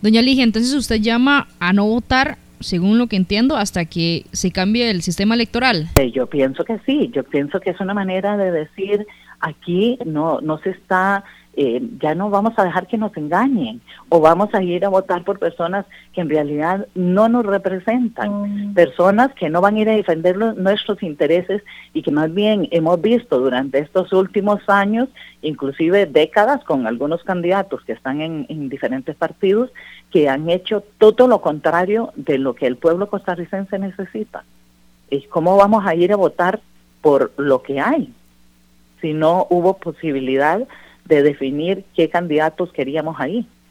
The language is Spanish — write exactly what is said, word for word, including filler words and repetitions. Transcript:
Doña Ligia, entonces usted llama a no votar, según lo que entiendo, hasta que se cambie el sistema electoral. Yo pienso que sí, yo pienso que es una manera de decir, aquí no, no se está... Eh, ya no vamos a dejar que nos engañen o vamos a ir a votar por personas que en realidad no nos representan, mm. personas que no van a ir a defender los, nuestros intereses y que más bien hemos visto durante estos últimos años, inclusive décadas, con algunos candidatos que están en, en diferentes partidos, que han hecho todo lo contrario de lo que el pueblo costarricense necesita. ¿Y cómo vamos a ir a votar por lo que hay si no hubo posibilidad de definir qué candidatos queríamos ahí?